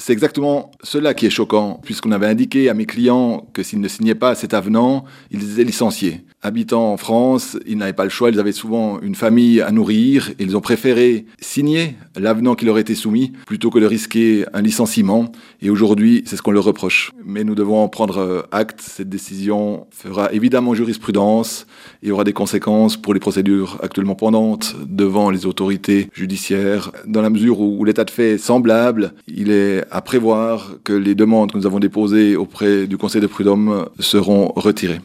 C'est exactement cela qui est choquant, puisqu'on avait indiqué à mes clients que s'ils ne signaient pas cet avenant, ils étaient licenciés. Habitant en France, ils n'avaient pas le choix, ils avaient souvent une famille à nourrir, et ils ont préféré signer l'avenant qui leur était soumis plutôt que de risquer un licenciement. Et aujourd'hui, c'est ce qu'on leur reproche. Mais nous devons en prendre acte. Cette décision fera évidemment jurisprudence et aura des conséquences pour les procédures actuellement pendantes devant les autorités judiciaires. Dans la mesure où l'état de fait est semblable, il est à prévoir que les demandes que nous avons déposées auprès du Conseil de prud'homme seront retirées.